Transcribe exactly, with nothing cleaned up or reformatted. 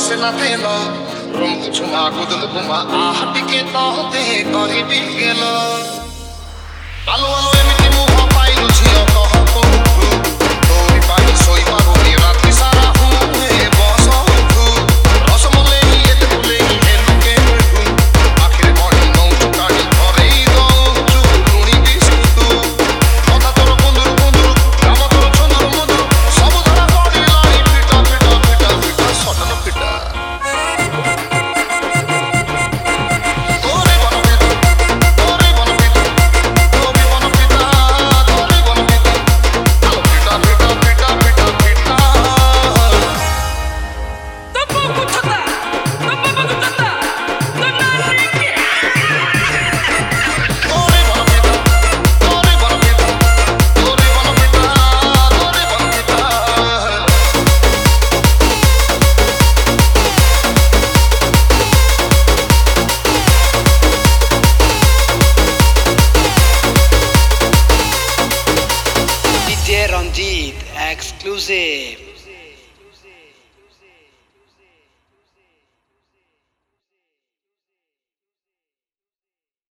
से न तेलो रुम छुमा गुदल गुमा आहट के तोते करी बिगेलो आलो आलो एमिति मुह पाइलु झियो कह कोठु तोरी पाइ सोई पागोनी राति सारा हुए बसो थु रसमले एते बुले हेलु के टु आखिर मर्निंग नौ चुकानी घरेई दो चु लुणी बिस्कुटु कथा तोर बंधुर बंधुर काम तोर चंदुर मधुर सब धरा पड़ी लाई पिटा पिटा पिटा पिटा सटन पिटा Ranjit exclusive.